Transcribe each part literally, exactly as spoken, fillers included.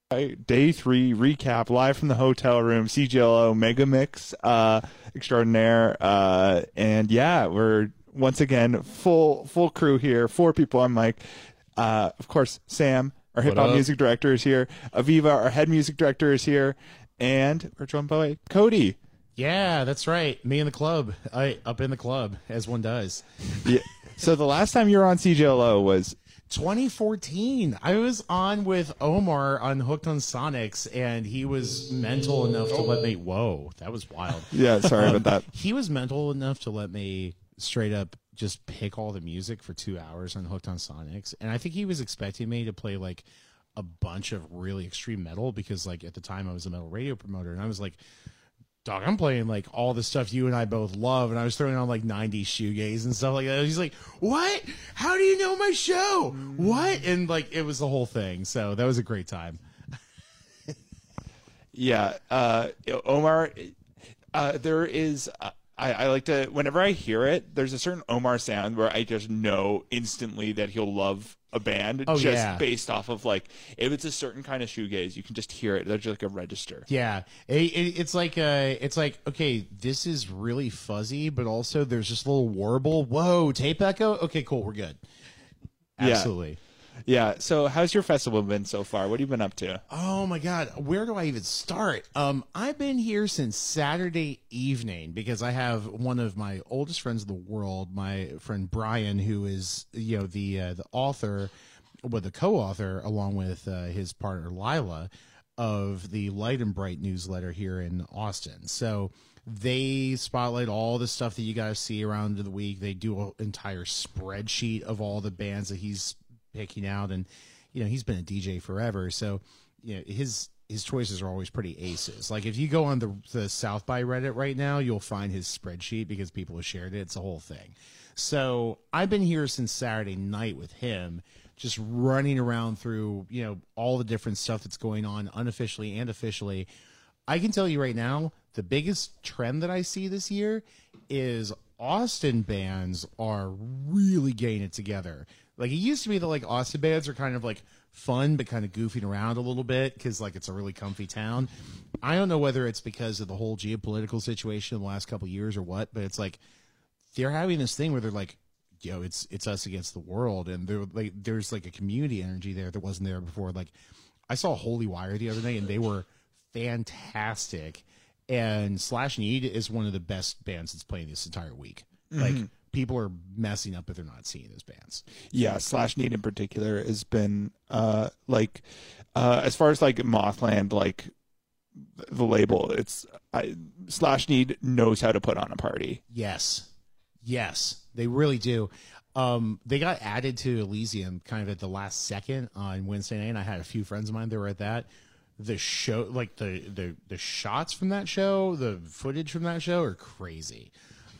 Day three recap live from the hotel room, C G L O Mega Mix uh, extraordinaire. Uh, and yeah, we're once again full full crew here. Four people. I'm Mike. Uh, of course, Sam, our hip hop music director, is here. Aviva, our head music director, is here. And we're joined by Cody. Yeah, that's right. Me and the club. I up in the club, as one does. Yeah. So the last time you were on C G L O was twenty fourteen. I was on with Omar on Hooked on Sonics, and he was mental enough to let me. Whoa, that was wild. Yeah, sorry um, about that. He was mental enough to let me straight up just pick all the music for two hours on Hooked on Sonics, and I think he was expecting me to play like a bunch of really extreme metal because, like, at the time I was a metal radio promoter, and I was like, dog, I'm playing like all the stuff you and I both love, and I was throwing on like nineties shoegaze and stuff like that. He's like, "What? How do you know my show? What?" And like, it was the whole thing. So that was a great time. Yeah, uh, Omar. Uh, there is. Uh, I, I like to. Whenever I hear it, there's a certain Omar sound where I just know instantly that he'll love a band oh, just yeah. based off of like if it's a certain kind of shoegaze, you can just hear it. There's like a register. Yeah, it, it, it's like uh, it's like okay, this is really fuzzy, but also there's just a little warble. Whoa, tape echo. Okay, cool, we're good. Absolutely. Yeah. Yeah. So, how's your festival been so far? What have you been up to? Oh my God, where do I even start? Um, I've been here since Saturday evening because I have one of my oldest friends in the world, my friend Brian, who is you know the uh, the author, well, the co-author along with uh, his partner Lila of the Light and Bright newsletter here in Austin. So they spotlight all the stuff that you guys see around the week. They do an entire spreadsheet of all the bands that he's picking out, and you know he's been a D J forever, so you know his his choices are always pretty aces. Like if you go on the the South by Reddit right now, you'll find his spreadsheet because people have shared it. It's a whole thing. So I've been here since Saturday night with him, just running around through you know all the different stuff that's going on unofficially and officially. I can tell you right now, the biggest trend that I see this year is Austin bands are really getting it together. Like, it used to be that, like, Austin bands are kind of, like, fun but kind of goofing around a little bit because, like, it's a really comfy town. I don't know whether it's because of the whole geopolitical situation in the last couple of years or what, but it's like they're having this thing where they're like, yo, it's it's us against the world, and they're, like, there's, like, a community energy there that wasn't there before. Like, I saw Holy Wire the other day, and they were fantastic, and Slash Need is one of the best bands that's playing this entire week. Mm-hmm. Like, people are messing up if they're not seeing those bands. Yeah, Slash Need in particular has been uh like uh as far as like Mothland, like the label, it's I, Slash Need knows how to put on a party. Yes. Yes, they really do. Um they got added to Elysium kind of at the last second on Wednesday night, and I had a few friends of mine that were at that. The show, like the the the shots from that show, the footage from that show are crazy.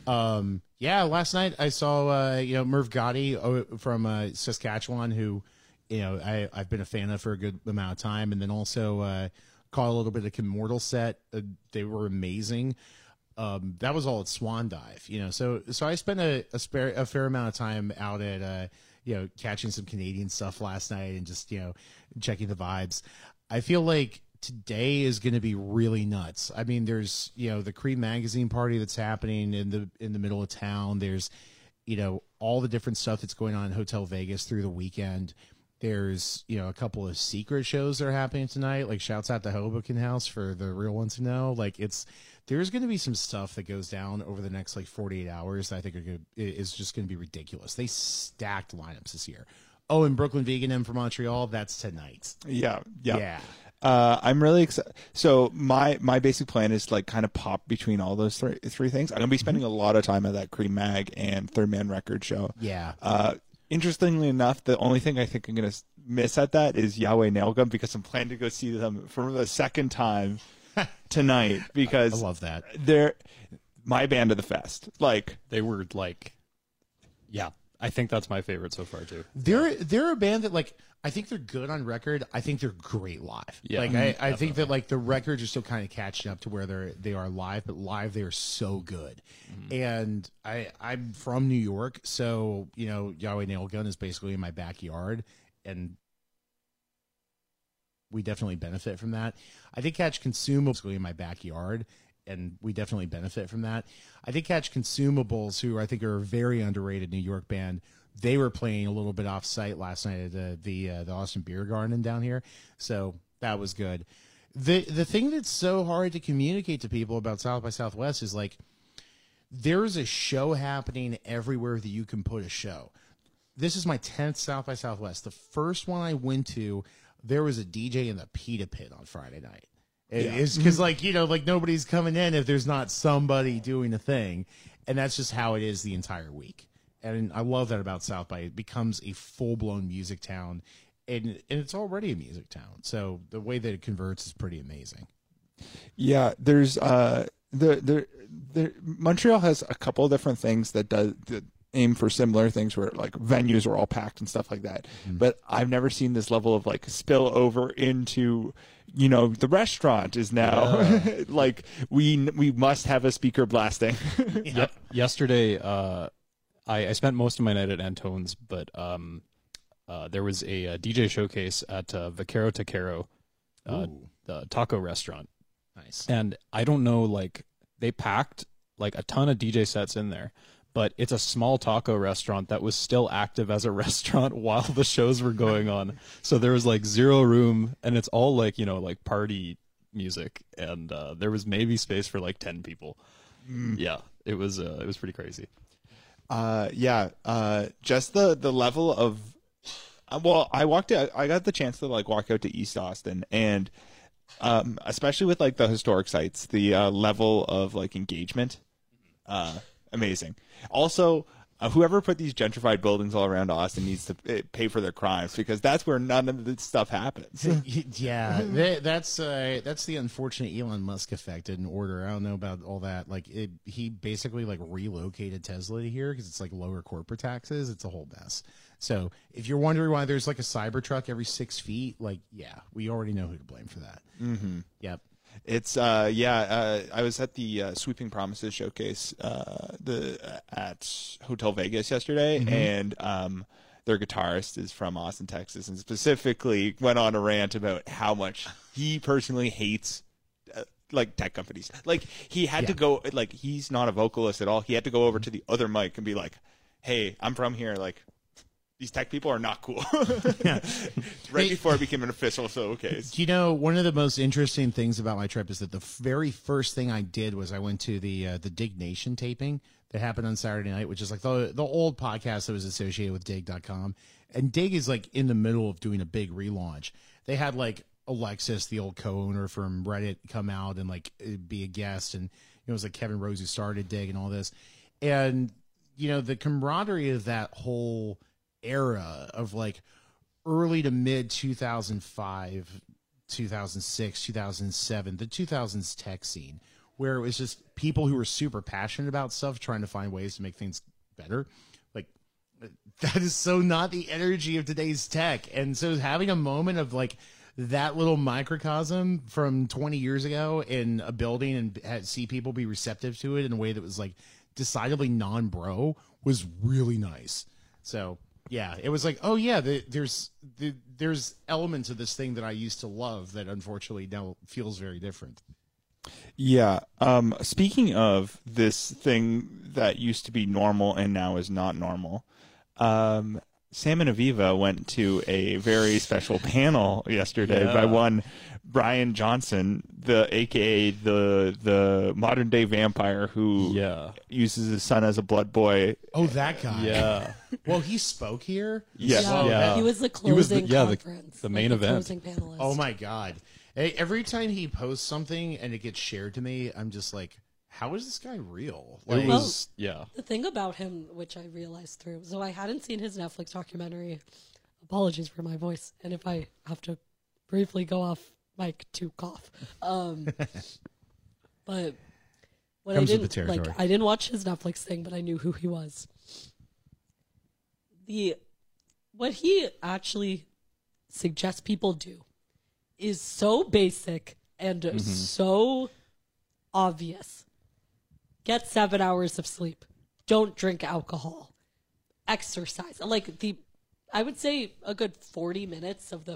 Um, yeah, last night I saw, uh, you know, Merv Gotti from uh, Saskatchewan, who, you know, I, I've been a fan of for a good amount of time. And then also uh, caught a little bit of Immortal set. Uh, they were amazing. Um, that was all at Swan Dive, you know. So so I spent a, a, spare, a fair amount of time out at, uh, you know, catching some Canadian stuff last night and just, you know, checking the vibes. I feel like today is going to be really nuts. I mean, there's, you know, the Cream Magazine party that's happening in the in the middle of town. There's, you know, all the different stuff that's going on in Hotel Vegas through the weekend. There's, you know, a couple of secret shows that are happening tonight. Like, shouts out to Hoboken House for the real ones to know. Like, it's there's going to be some stuff that goes down over the next like forty-eight hours that I think are gonna, is just going to be ridiculous. They stacked lineups this year. Oh, and Brooklyn Vegan M from Montreal, that's tonight. Yeah, yeah. Yeah. Uh, I'm really excited. So my my basic plan is to, like, kind of pop between all those three three things. I'm gonna be spending a lot of time at that Cream Mag and Third Man Record show. Yeah. Uh, interestingly enough, the only thing I think I'm gonna miss at that is Yahweh Nailgun, because I'm planning to go see them for the second time tonight because I love that. They're my band of the fest. Like, they were like, yeah. I think that's my favorite so far too. They're they're a band that, like, I think they're good on record. I think they're great live. Yeah, like I, I think that, like, the records are still kind of catching up to where they're they are live, but live they are so good. Mm-hmm. And I I'm from New York, so you know Yahweh Nailgun is basically in my backyard, and we definitely benefit from that. I did catch Consumables in my backyard, and we definitely benefit from that. I did catch Consumables, who I think are a very underrated New York band. They were playing a little bit off site last night at the the, uh, the Austin Beer Garden down here, so that was good. The the thing that's so hard to communicate to people about South by Southwest is like there's a show happening everywhere that you can put a show. This is my tenth South by Southwest. The first one I went to, there was a D J in the Pita Pit on Friday night. It, Yeah. It's because, like, you know, like nobody's coming in if there's not somebody doing a thing. And that's just how it is the entire week. And I love that about South by. It becomes a full-blown music town. And, and it's already a music town. So the way that it converts is pretty amazing. Yeah, there's uh the the the Montreal has a couple of different things that does that aim for similar things where like venues are all packed and stuff like that. Mm-hmm. But I've never seen this level of like spill over into, you know, the restaurant is now yeah. like we we must have a speaker blasting. Yep. Yesterday, uh, I, I spent most of my night at Antone's, but um, uh, there was a, a D J showcase at uh, Vaquero Taquero, uh, the taco restaurant. Nice. And I don't know, like they packed like a ton of D J sets in there, but it's a small taco restaurant that was still active as a restaurant while the shows were going on. So there was like zero room, and it's all like, you know, like party music, and uh, there was maybe space for like ten people. Mm. Yeah, it was uh, it was pretty crazy. Uh, yeah, uh, just the the level of uh, well, I walked out, I got the chance to like walk out to East Austin, and um, especially with like the historic sites, the uh, level of like engagement, uh, amazing. Also, uh, whoever put these gentrified buildings all around Austin needs to uh, pay for their crimes, because that's where none of this stuff happens. Yeah, that, that's uh, that's the unfortunate Elon Musk effect in order. I don't know about all that. Like, it, he basically like relocated Tesla to here because it's like lower corporate taxes. It's a whole mess. So if you're wondering why there's like a Cybertruck every six feet, like, yeah, we already know who to blame for that. Mm-hmm. Yep. It's uh yeah uh, I was at the uh, Sweeping Promises showcase uh the uh, at Hotel Vegas yesterday, mm-hmm. and um their guitarist is from Austin, Texas, and specifically went on a rant about how much he personally hates uh, like tech companies. Like he had yeah. to go, like he's not a vocalist at all. He had to go over to the other mic and be like, "Hey, I'm from here. Like, these tech people are not cool." yeah. Right hey, before it became an official showcase. You know, one of the most interesting things about my trip is that the very first thing I did was I went to the uh, the Dig Nation taping that happened on Saturday night, which is like the the old podcast that was associated with Dig dot com. And Dig is like in the middle of doing a big relaunch. They had like Alexis, the old co-owner from Reddit, come out and like be a guest, and it was like Kevin Rose who started Dig and all this. And you know, the camaraderie of that whole era of like early to mid two thousand five, two thousand six, two thousand seven, the two thousands tech scene, where it was just people who were super passionate about stuff trying to find ways to make things better. Like, that is so not the energy of today's tech. And so having a moment of like that little microcosm from twenty years ago in a building and had, see people be receptive to it in a way that was like decidedly non-bro was really nice. So yeah, it was like, oh yeah, the, there's the, there's elements of this thing that I used to love that unfortunately now feels very different. Yeah. Um, speaking of this thing that used to be normal and now is not normal, um, Sam and Aviva went to a very special panel yesterday yeah. by one Brian Johnson, the A K A the the modern day vampire who yeah. uses his son as a blood boy. Oh, that guy. Yeah. Well, he spoke here. Yes. Yeah. Yeah. He was the closing He was the- yeah, the- conference. the like main the event. Closing panelist. Oh my God. Hey, every time he posts something and it gets shared to me, I'm just like, how is this guy real? Like, It was, yeah. The thing about him, which I realized through, so I hadn't seen his Netflix documentary. Apologies for my voice, and if I have to briefly go off mic to cough. Um, but what Comes I with the didn't territory. like, I didn't watch his Netflix thing, but I knew who he was. The what he actually suggests people do is so basic and Mm-hmm. so obvious. Get seven hours of sleep. Don't drink alcohol. Exercise. Like the, I would say a good forty minutes of the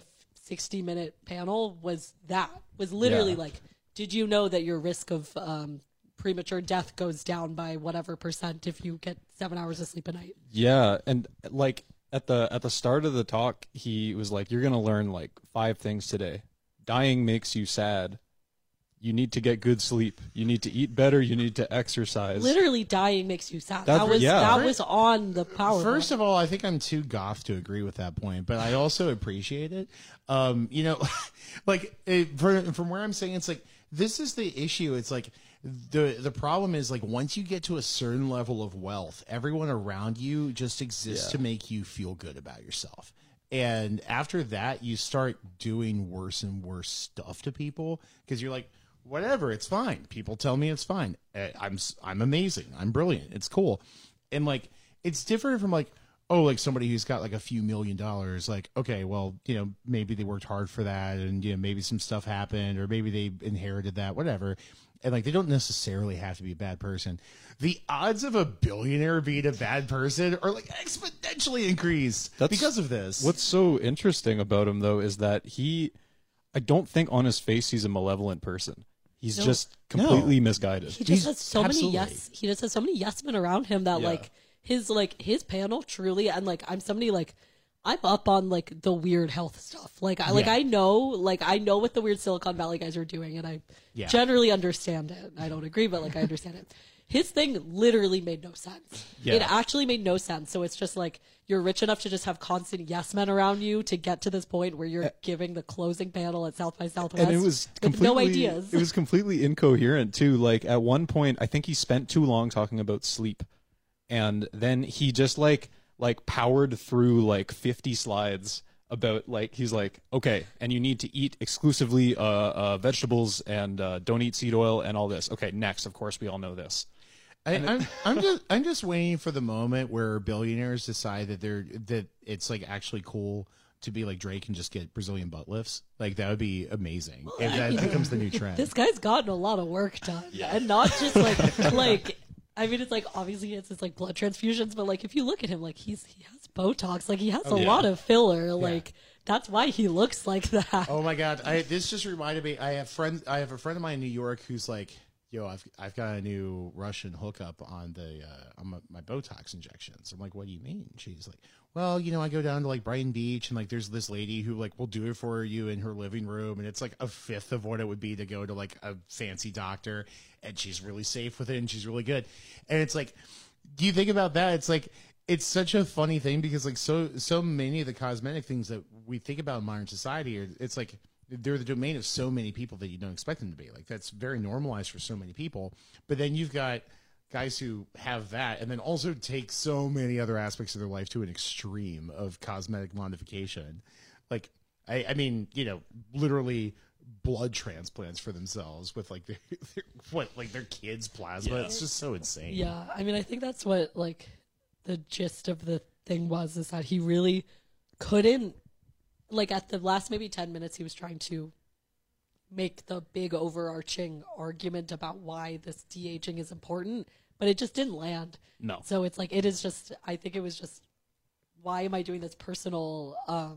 sixty minute panel was that was literally Yeah. like, did you know that your risk of um, premature death goes down by whatever percent if you get seven hours of sleep a night? Yeah, and like at the at the start of the talk, he was like, "You're gonna learn like five things today. Dying makes you sad. You need to get good sleep. You need to eat better. You need to exercise." Literally, dying makes you sad. That's- that was yeah. that was on the PowerPoint. First of all, I think I'm too goth to agree with that point, but I also appreciate it. Um, you know, like it, from, from where I'm saying, it's like this is the issue. It's like the the problem is like once you get to a certain level of wealth, everyone around you just exists Yeah. to make you feel good about yourself. And after that, you start doing worse and worse stuff to people because you're like, whatever, it's fine. People tell me it's fine. Eh, I'm s- I'm amazing. I'm brilliant. It's cool. And like it's different from like, oh, like somebody who's got like a few million dollars, like, okay, well, you know, maybe they worked hard for that and you know, maybe some stuff happened or maybe they inherited that, whatever. And like they don't necessarily have to be a bad person. The odds of a billionaire being a bad person are like exponentially increased That's because of this. What's so interesting about him though is that he, I don't think on his face he's a malevolent person. He's No. just completely misguided. he just He's- has so absolutely. many yes. He just has so many yes men around him that Yeah. like his like his panel truly and like I'm somebody like I'm up on like the weird health stuff. Like I like Yeah. I know like I know what the weird Silicon Valley guys are doing and I Yeah. generally understand it. I don't agree, but like I understand it. His thing literally made no sense. Yeah. It actually made no sense. So it's just like you're rich enough to just have constant yes men around you to get to this point where you're giving the closing panel at South by Southwest and it was with completely, no ideas. It was completely incoherent too. Like at one point, I think he spent too long talking about sleep, and then he just like like powered through like fifty slides about like he's like, okay, and you need to eat exclusively uh, uh vegetables and uh, don't eat seed oil and all this. Okay, next, of course, we all know this. I, I'm I'm just I'm just waiting for the moment where billionaires decide that they're that it's like actually cool to be like Drake and just get Brazilian butt lifts. Like that would be amazing if that becomes the new trend. This guy's gotten a lot of work done, and not just like like. I mean, it's like obviously it's it's like blood transfusions, but like if you look at him, like he's he has Botox, like he has a yeah. lot of filler, like that's why he looks like that. Oh my god! I, this just reminded me. I have friends. I have a friend of mine in New York who's like, "Yo, I've I've got a new Russian hookup on the uh, on my, my Botox injections." I'm like, "What do you mean?" She's like, "Well, you know, I go down to like Brighton Beach, and like there's this lady who like will do it for you in her living room, and it's like a fifth of what it would be to go to like a fancy doctor, and she's really safe with it, and she's really good." And it's like, do you think about that? It's like. It's such a funny thing because like so so many of the cosmetic things that we think about in modern society are it's like they're the domain of so many people that you don't expect them to be. Like that's very normalized for so many people. But then you've got guys who have that and then also take so many other aspects of their life to an extreme of cosmetic modification. Like I, I mean, you know, literally blood transplants for themselves with like their, their what like their kids' plasma. It's just so insane. Yeah, I mean, I think that's what like the gist of the thing was is that he really couldn't like at the last maybe ten minutes he was trying to make the big overarching argument about why this de-aging is important, but it just didn't land. No. So it's like it is just I think it was just why am I doing this personal um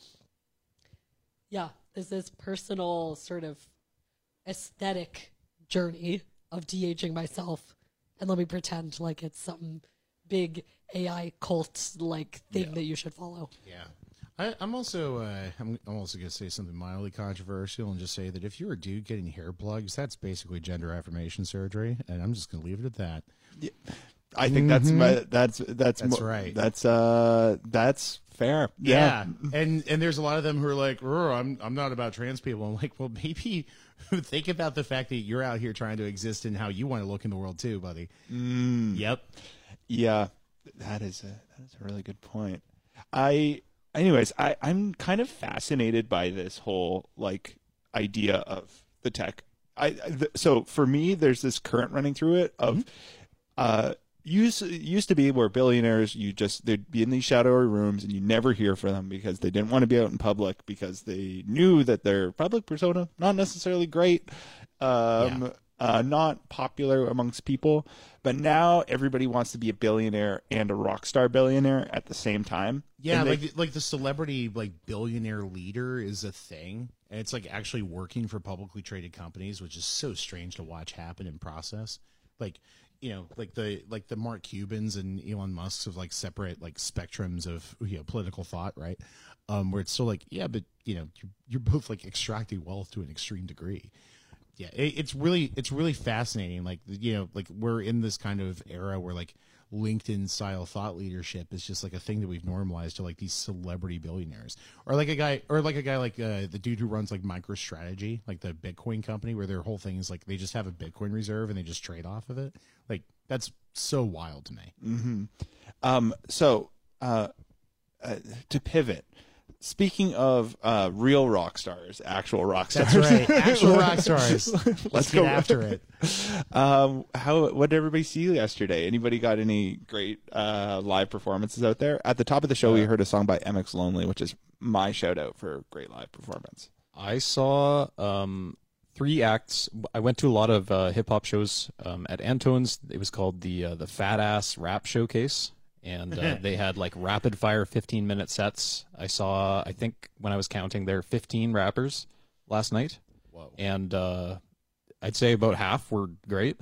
yeah, there's this personal sort of aesthetic journey of de-aging myself and let me pretend like it's some big A I cult like thing that you should follow. Yeah. I, I'm also uh, I'm, I'm also going to say something mildly controversial and just say that if you're a dude getting hair plugs, that's basically gender affirmation surgery, and I'm just going to leave it at that. I think that's my, that's that's That's mo- right. That's uh that's fair. Yeah. and and there's a lot of them who are like, "Rrr, I'm I'm not about trans people." I'm like, well, maybe think about the fact that you're out here trying to exist in how you want to look in the world too, buddy. Mm. Yep. Yeah, that is a that is a really good point. I, anyways, I I'm kind of fascinated by this whole like idea of the tech. I th- so for me, there's this current running through it of, mm-hmm. uh, used used to be where billionaires you just they'd be in these shadowy rooms and you never hear from them because they didn't want to be out in public because they knew that their public persona not necessarily great. Um, Yeah. uh, not popular amongst people. But now everybody wants to be a billionaire and a rock star billionaire at the same time. Yeah, And they- like the, like the celebrity like billionaire leader is a thing, and it's like actually working for publicly traded companies, which is so strange to watch happen in process. Like, you know, like the like the Mark Cubans and Elon Musk's of like separate like spectrums of, you know, political thought, right? Um, where it's still like, yeah, but you know, you're, you're both like extracting wealth to an extreme degree. Yeah, it, it's really it's really fascinating. Like, you know, like we're in this kind of era where like LinkedIn style thought leadership is just like a thing that we've normalized to like these celebrity billionaires, or like a guy, or like a guy like uh, the dude who runs like MicroStrategy, like the Bitcoin company, where their whole thing is like they just have a Bitcoin reserve and they just trade off of it. Like that's so wild to me. Mm-hmm. Um, so uh, uh, to pivot. Speaking of uh, real rock stars, actual rock stars. That's right, actual rock stars. Let's, Let's get go after it. Um, how what did everybody see yesterday? Anybody got any great uh, live performances out there? At the top of the show, we heard a song by M X Lonely, which is my shout out for great live performance. I saw um, three acts. I went to a lot of uh, hip hop shows um, at Antone's. It was called the uh, the Fat Ass Rap Showcase, and uh, they had like rapid fire fifteen minute sets. I saw, I think when I was counting, there fifteen rappers last night. Whoa. And uh, I'd say about half were great.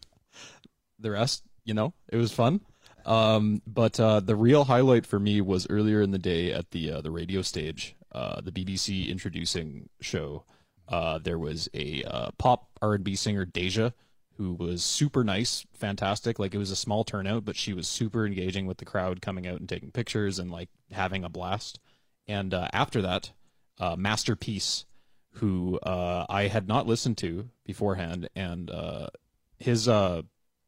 The rest, you know, it was fun. Um, but uh, the real highlight for me was earlier in the day at the uh, the radio stage, uh, the B B C introducing show. Uh, there was a uh, pop R and B singer, Deja, who was super nice, fantastic. Like, it was a small turnout, but she was super engaging with the crowd, coming out and taking pictures and like having a blast. And uh, after that, uh, Masterpiece, who uh, I had not listened to beforehand, and uh, his uh,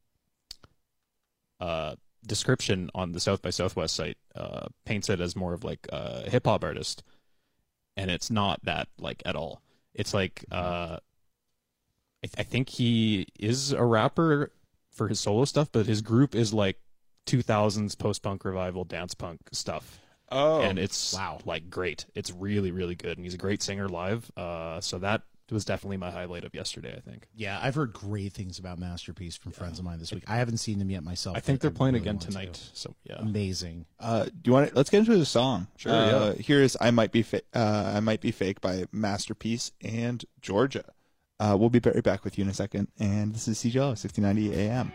uh, description on the South by Southwest site uh, paints it as more of like a hip hop artist, and it's not that, like, at all. It's like uh, I, th- I think he is a rapper for his solo stuff, but his group is like two thousands post-punk revival dance punk stuff. Oh, And it's wow. like great. It's really, really good. And he's a great singer live. Uh, so that was definitely my highlight of yesterday, I think. Yeah, I've heard great things about Masterpiece from friends of mine this week. I haven't seen them yet myself. I think but they're playing really again want to. tonight. So yeah. Amazing. Uh, do you want to, let's get into the song. Sure, Uh, yeah. Here's I Might Be Fa- uh, I Might Be Fake by Masterpiece and Georgia. Uh, we'll be right back with you in a second. And this is C J L sixteen ninety A M.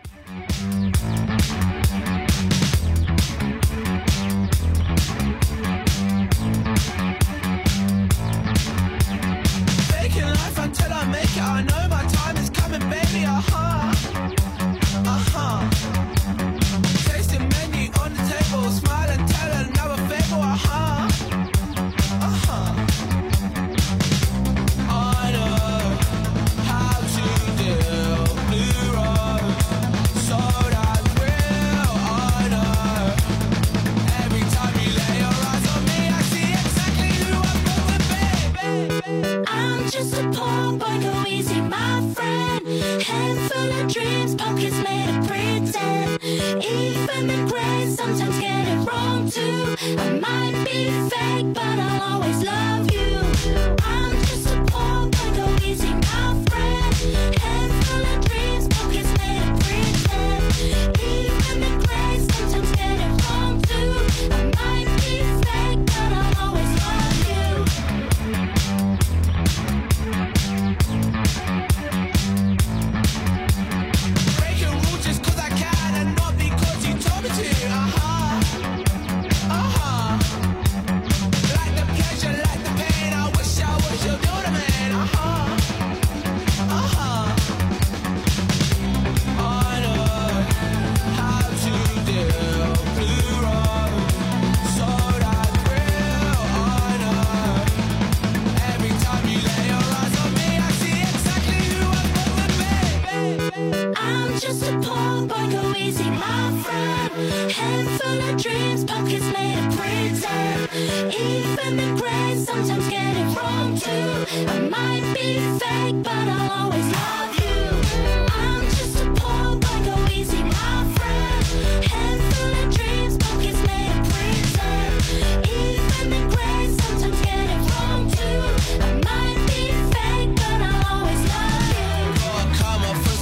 Faking life until I make it. I know my time is coming, baby. Uh-huh. Uh-huh. Tasting menu on the table. Smile and tell another fable. Uh-huh. Uh-huh. I know how to deal. Blue road. So that's real. I know. Every time you lay your eyes on me, I see exactly who I'm going to be. I'm just a poor boy, go easy, my friend. Head full of dreams, pockets made of pretend. Even the great sometimes get it wrong too. I might be fake, but I'll always love you. I'm just a poor boy, go easy, my friend. Head full of dreams, pockets made of pretend. Even the great sometimes get it wrong too. I might be fake, but I'll always love you. Breaking rules just 'cause I can and not because you told me to. Uh-huh. Uh-huh. Like the pleasure, like the pain. I wish I was your daughter, man. Uh-huh. Uh-huh. I know how to deal. Blue road. So that's real. I know. Every time you lay your eyes on me, I see exactly who I'm going to be. I'm just a poor boy, go easy, my friend. Head full of dreams, pockets made of pretend. Even the great sometimes get it wrong too. I might be fake, but I'll always love you. I'm just a poor boy, go easy, my friend. Head full of dreams, pockets made of pretend. Even the great sometimes get it wrong too. I might be fake, but I'll always love you. Gotta come up for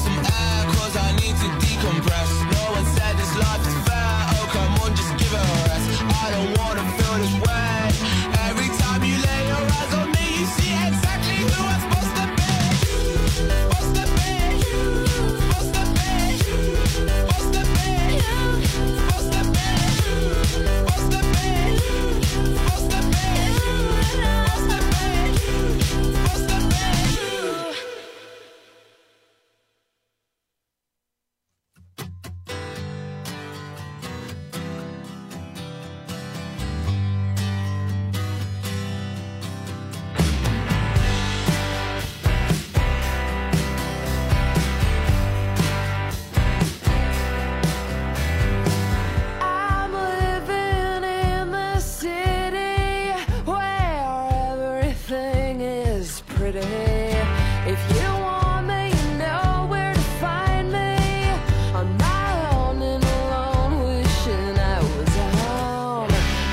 is pretty. If you want me, you know where to find me. On my own and alone, wishing I was home.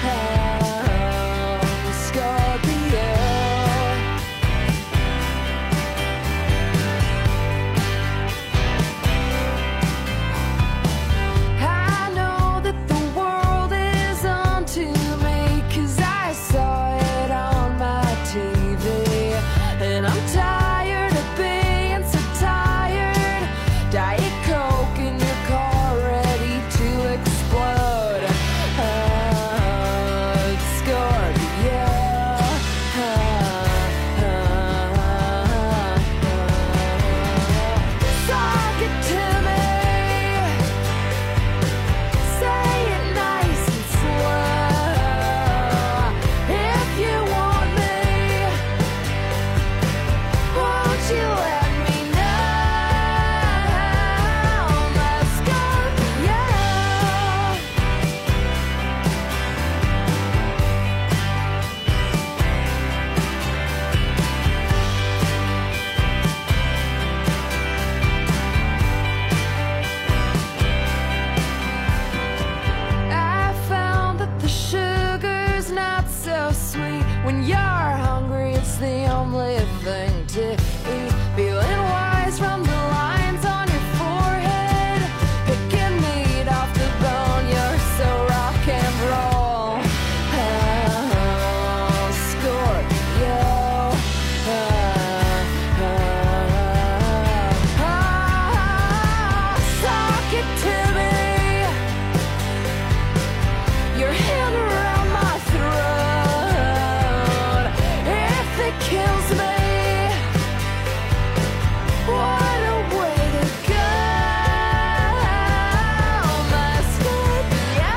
Home, Scorpio. I know that the world is onto me, 'cause I saw it on my T V. And I'm tired of being so tired. Diet Coke in your car, ready to explode. Oh, it's Scorpio. Talk it to me. Say it nice and slow. If you want me, won't you let me know? My Scorpio. I found that the sugar's not so sweet. When you're hungry, it's the only thing to eat. Feeling wise from the lines on your forehead. Picking meat off the bone, you're so rock and roll. Oh, Scorpio. Oh, oh, oh. Talk it to me. Your hand around my throat. If it kills me, what a way to go. My Scorpio.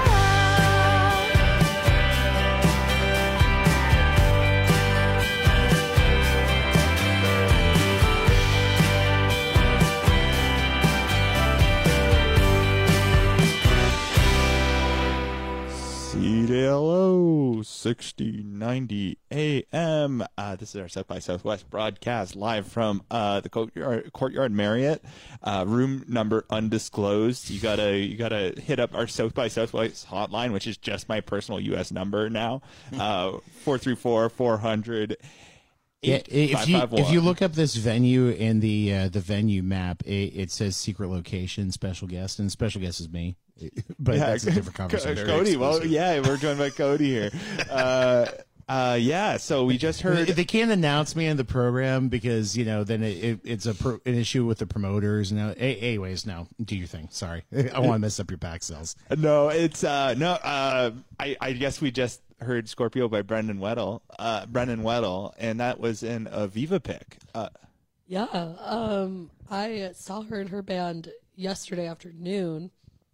C D L O sixty ninety A M. Uh, this is our South by Southwest broadcast live from uh, the Courtyard, Courtyard Marriott, uh, room number undisclosed. You gotta you gotta hit up our South by Southwest hotline, which is just my personal U S number now. Uh, four three four, four hundred. Yeah, if you if you look up this venue in the uh, the venue map, it, it says secret location, special guest, and special guest is me. But that's a different conversation. Cody, well, yeah, we're joined by Cody here. Uh, uh, yeah, so we just heard. They can't announce me in the program because you know then it, it, it's a pro, an issue with the promoters. Now, a- anyways, now do your thing. Sorry, I want to mess up your pack sales. No, it's uh, no. Uh, I I guess we just heard Scorpio by Brendan Weddle, uh, Brendan Weddle, and that was in a Viva pick. Uh, Yeah, um, I saw her and her band yesterday afternoon.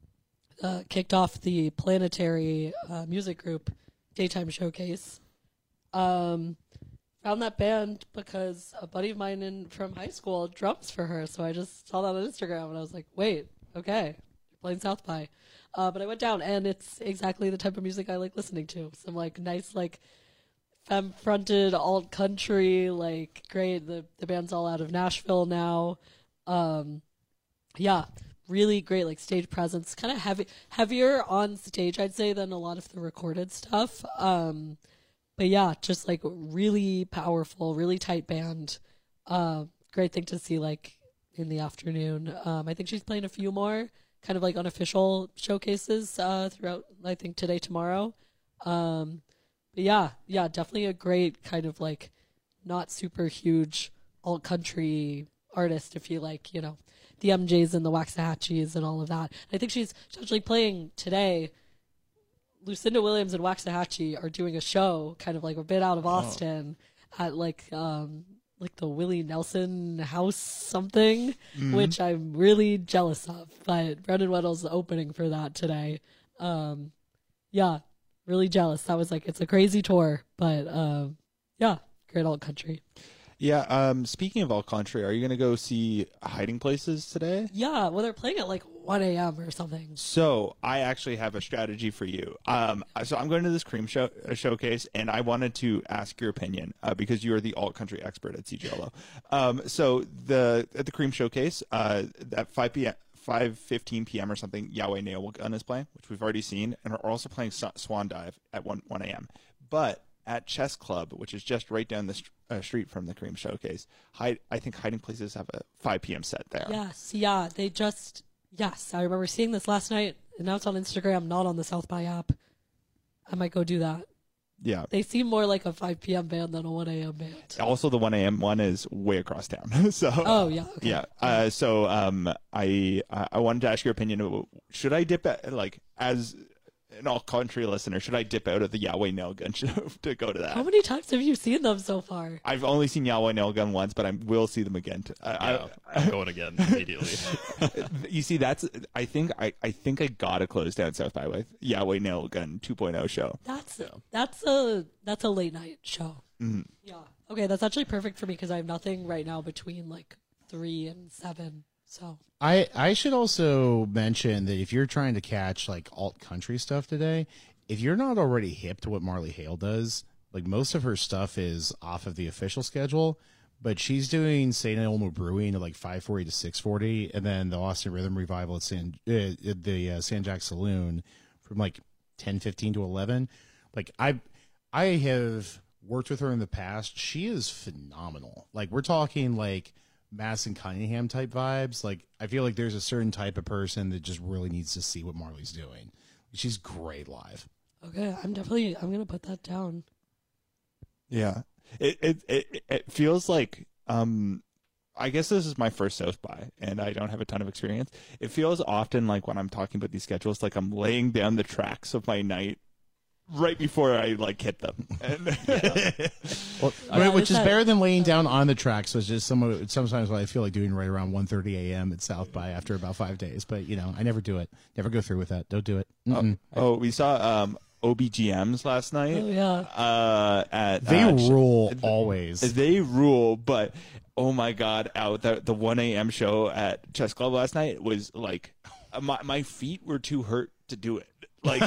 Uh, kicked off the Planetary uh, Music Group Daytime Showcase. Um, found that band because a buddy of mine in from high school drums for her, so I just saw that on Instagram and I was like, "Wait, okay, you're playing South by." Uh, but I went down and it's exactly the type of music I like listening to. Some like nice like femme-fronted alt country, like great. The the band's all out of Nashville now. Um, yeah. Really great, like stage presence, kind of heavy, heavier on stage, I'd say, than a lot of the recorded stuff. Um, but yeah, just like really powerful, really tight band. Uh, great thing to see, like in the afternoon. Um, I think she's playing a few more kind of like unofficial showcases uh, throughout. I think today, tomorrow. Um, but yeah, yeah, definitely a great kind of like not super huge alt country artist, if you like, you know. The M Js and the Waxahachis and all of that. I think she's, she's actually playing today. Lucinda Williams and Waxahachie are doing a show, kind of like a bit out of Austin, oh. at like um like the Willie Nelson House something, mm-hmm. which I'm really jealous of. But Brendan Weddle's opening for that today. Um, yeah, really jealous. That was like it's a crazy tour, but um, yeah, great alt country. Yeah. Um, speaking of alt country, are you going to go see Hiding Places today? Yeah. Well, they're playing at like one a.m. or something. So I actually have a strategy for you. Um, so I'm going to this Cream show uh, showcase, and I wanted to ask your opinion uh, because you are the alt country expert at C G L O. Um, so the at the Cream showcase uh, at five p.m. five fifteen p.m. or something, Yahweh Nailgun is playing, which we've already seen, and we're also playing Swan Dive at one a.m. But at Chess Club, which is just right down the st- uh, street from the Cream showcase, hide, I think Hiding Places have a five p.m. set there. Yes, yeah, they just, yes, I remember seeing this last night, and now it's on Instagram, not on the South by app. I might go do that. Yeah. They seem more like a five p.m. band than a one a.m. band. Also, the one a.m. one is way across town. so. Oh, yeah. Okay. Yeah. Uh, so um, I I wanted to ask your opinion. Should I dip out, like, as an all country listener, should I dip out of the Yahweh Nailgun show to go to that? How many times have you seen them so far? I've only seen Yahweh Nailgun once, but I will see them again. T- I, Yeah, I'm going again immediately. I, you see, that's I think I, I think I gotta close down South by with Yahweh Nailgun two point oh show. That's that's a that's a late night show. Mm-hmm. Yeah. Okay, that's actually perfect for me because I have nothing right now between like three and seven. So I I should also mention that if you're trying to catch like alt country stuff today, if you're not already hip to what Marley Hale does, like most of her stuff is off of the official schedule, but she's doing Saint Elmo Brewing at like five forty to six forty, and then the Austin Rhythm Revival at San uh, at the uh, San Jack Saloon from like ten fifteen to eleven. Like I I have worked with her in the past. She is phenomenal. Like we're talking like Madison Cunningham type vibes. Like I feel like there's a certain type of person that just really needs to see what Marley's doing. She's great live. okay, I'm definitely I'm gonna put that down. Yeah, it it it, it feels like um, I guess this is my first South by, and I don't have a ton of experience. It feels often like when I'm talking about these schedules, like I'm laying down the tracks of my night right before I like hit them. And Well, Yeah, which it's is that- better than laying down on the tracks, which is some, sometimes what I feel like doing right around one thirty a.m. at South by after about five days. But, you know, I never do it. Never go through with that. Don't do it. Mm-mm. oh, we saw um, O B G Ms last night. Oh yeah. Uh, at They uh, sh- rule always. They rule, but oh my god, out the the one a.m. show at Chess Club last night was like my my feet were too hurt to do it. Like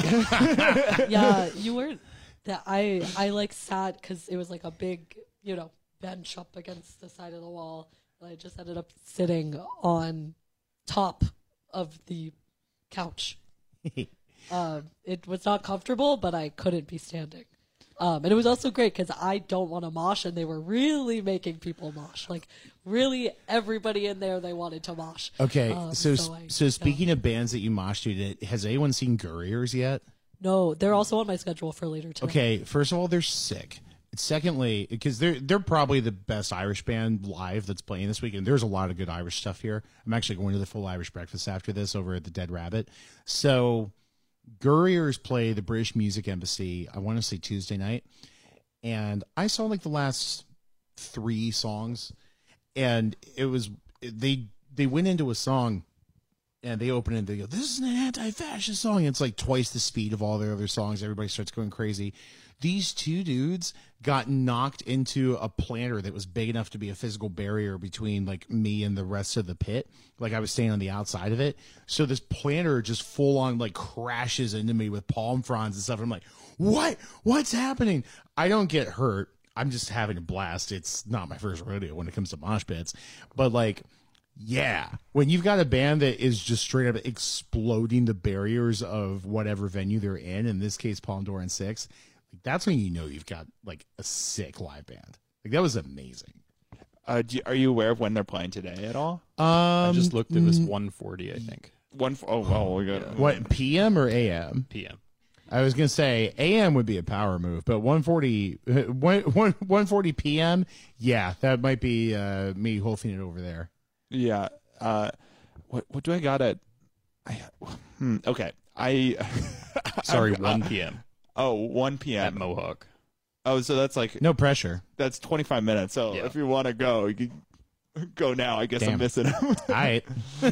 Yeah, you weren't that I I like sat because it was like a big, you know, bench up against the side of the wall. And I just ended up sitting on top of the couch. um, it was not comfortable, but I couldn't be standing. Um, and it was also great because I don't want to mosh, and they were really making people mosh. Like, really, everybody in there, they wanted to mosh. Okay, Um, so so I- so speaking of bands that you mosh to, did- has anyone seen Gurriers yet? No, they're also on my schedule for later today. Okay, first of all, they're sick. Secondly, because they're they're probably the best Irish band live that's playing this weekend. There's a lot of good Irish stuff here. I'm actually going to the full Irish breakfast after this over at the Dead Rabbit. So Gurriers play the British Music Embassy, I want to say Tuesday night. And I saw like the last three songs, and it was they they went into a song and they open it and they go, "This is an anti-fascist song." And it's like twice the speed of all their other songs. Everybody starts going crazy. These two dudes got knocked into a planter that was big enough to be a physical barrier between like me and the rest of the pit. Like I was staying on the outside of it. So this planter just full on like crashes into me with palm fronds and stuff. I'm like, what? What's happening? I don't get hurt. I'm just having a blast. It's not my first rodeo when it comes to mosh pits. But like, yeah, when you've got a band that is just straight up exploding the barriers of whatever venue they're in, in this case, Palm Door and Six, like, that's when you know you've got like a sick live band. Like that was amazing. uh, do you, are you aware of when they're playing today at all? Um, I just looked. It was one forty, I think, One. f- Oh, well, we got what P M or A M? p m. I was gonna say A M would be a power move, but one forty, one forty P M, yeah, that might be uh, me holding it over there. Yeah. Uh, what what do I got at? I, hmm, okay. I Sorry, I'm- one p m oh one at p.m. Mohawk. Oh, so that's like No pressure. that's twenty-five minutes. So Yeah. if you want to go, you can go now. I guess Damn. I'm missing him. All right,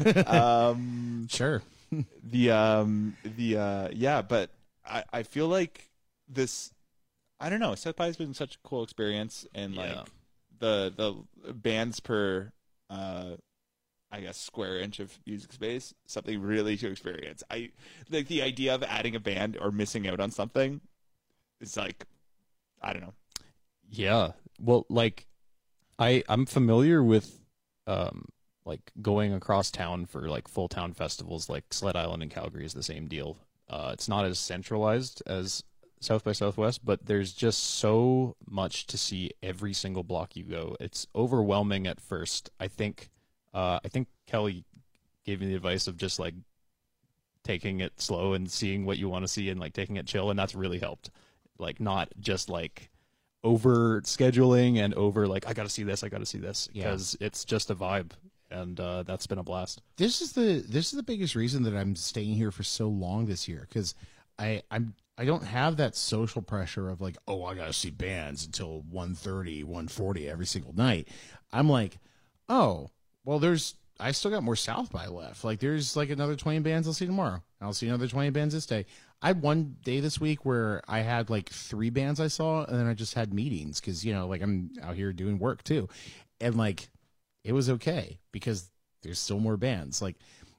um, sure. the um the uh yeah, but I I feel like this. I don't know. South by has been such a cool experience, and like Yeah. the the bands per uh I guess, square inch of music space, something really to experience. I like the idea of adding a band or missing out on something. It's like, I don't know. Yeah. Well, like I I'm familiar with um like going across town for like full town festivals. Like Sled Island in Calgary is the same deal. Uh, it's not as centralized as South by Southwest, but there's just so much to see every single block you go. It's overwhelming at first. I think uh, I think Kelly gave me the advice of just like taking it slow and seeing what you want to see and like taking it chill, and that's really helped. Like not just like over scheduling and over like I got to see this, I got to see this, because yeah. it's just a vibe, and uh, that's been a blast. This is the this is the biggest reason that I'm staying here for so long this year, because I I'm I don't have that social pressure of like, oh, I got to see bands until one thirty, one forty every single night. I'm like, oh, well, there's I still got more South by left. Like there's like another twenty bands I'll see tomorrow. I'll see another twenty bands this day. I had one day this week where I had like three bands I saw, and then I just had meetings because, you know, like I'm out here doing work too. And like it was okay because there's still more bands. Like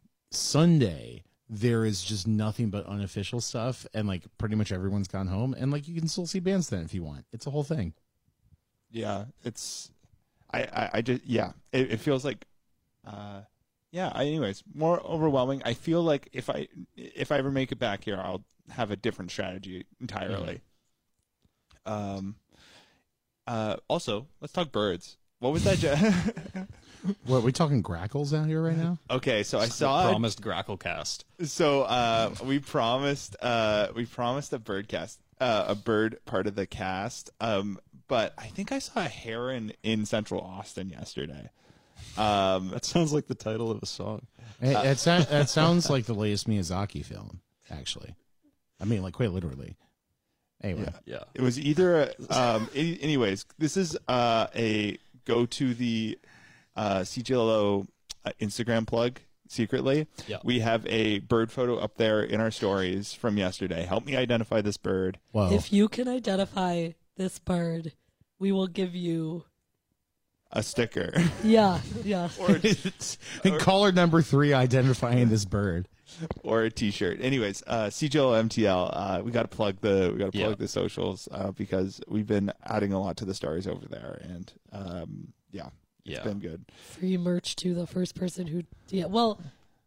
Sunday, there is just nothing but unofficial stuff, and like pretty much everyone's gone home, and like you can still see bands then if you want. It's a whole thing. Yeah, it's I I, I just yeah, it, it feels like uh yeah. I, anyways, more overwhelming. I feel like if I if I ever make it back here, I'll have a different strategy entirely. Mm-hmm. Um. Uh. Also, let's talk birds. What was that? Je- What, are we talking grackles out here right now? Okay, so I saw promised Grackle cast. So uh, we promised uh, we promised a bird cast, uh, a bird part of the cast. Um, but I think I saw a heron in Central Austin yesterday. Um, That sounds like the title of a song. It, it, sa- that sounds like the latest Miyazaki film, actually. I mean, like quite literally. Anyway, yeah. Yeah. It was either. Um, any, anyways, this is uh, a go to the uh, C G L O uh, Instagram plug. Secretly, Yeah. we have a bird photo up there in our stories from yesterday. Help me identify this bird. well, If you can identify this bird, we will give you. A sticker. Yeah, yeah. or, caller number three identifying this bird. or a T-shirt. Anyways, uh, C G L O M T L. Uh, we got to plug the we got to plug Yeah. the socials uh, because we've been adding a lot to the stories over there, and um, yeah, it's Yeah. been good. Free merch to the first person who. Yeah, well,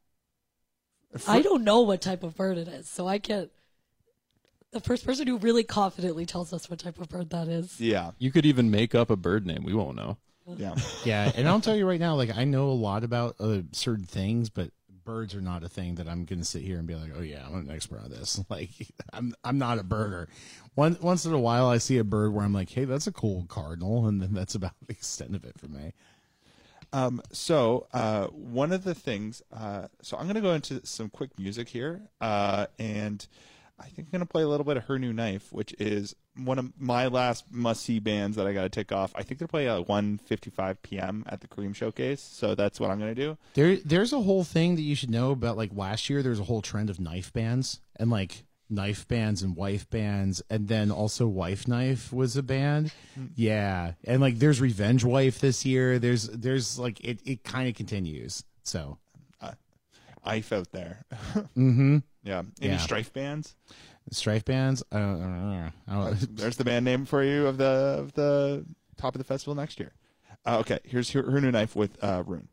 I don't know what type of bird it is, so I can't. The first person who really confidently tells us what type of bird that is. Yeah, You could even make up a bird name. We won't know. yeah. Yeah, and I'll tell you right now, like I know a lot about uh, certain things, but birds are not a thing that I'm going to sit here and be like, oh yeah, I'm an expert on this. Like I'm I'm not a birder. One, once in a while, I see a bird where I'm like, hey, that's a cool cardinal, and then that's about the extent of it for me. Um, so uh, one of the things, uh, so I'm going to go into some quick music here, uh, and I think I'm going to play a little bit of Her New Knife, which is one of my last must-see bands that I got to tick off. I think they're playing at one fifty-five p.m. at the Cream Showcase, so that's what I'm going to do. There, there's a whole thing that you should know about. Like last year, there was a whole trend of knife bands, and like knife bands and wife bands, and then also Wife Knife was a band. Yeah, and like there's Revenge Wife this year. There's, there's like it, it kind of continues. So, Ife out there. mm-hmm. Yeah. Any Yeah. Strife bands? Strife bands. I don't, I don't know. I don't, There's the band name for you of the of the top of the festival next year. Uh, okay, here's her, her New Knife with uh, Rune.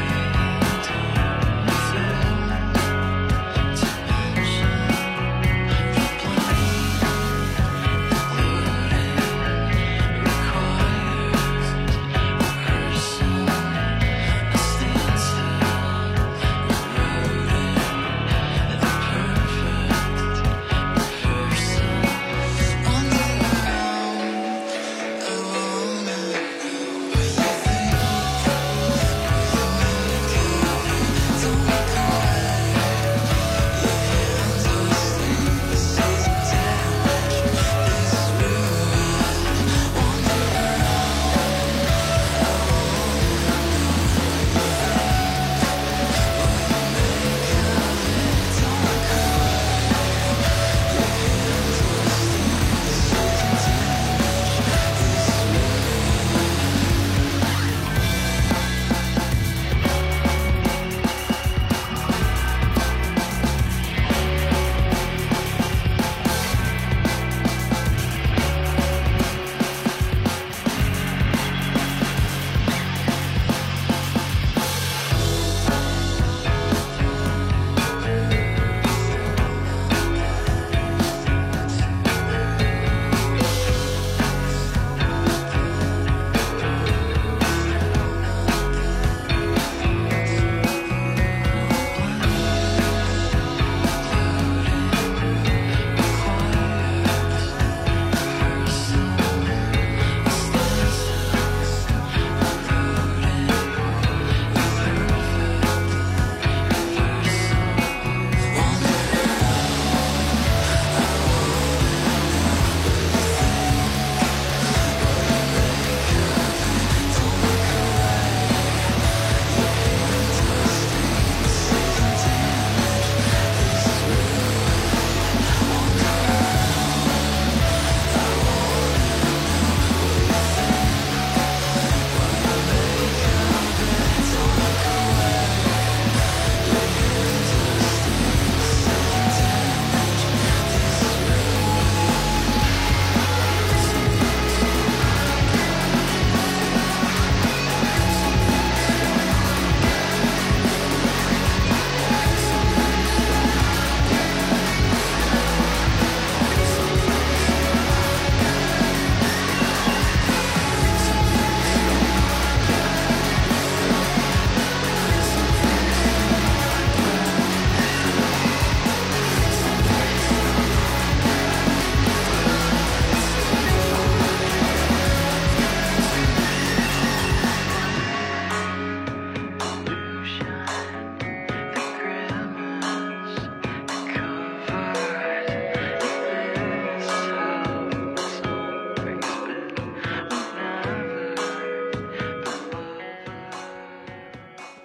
Tension,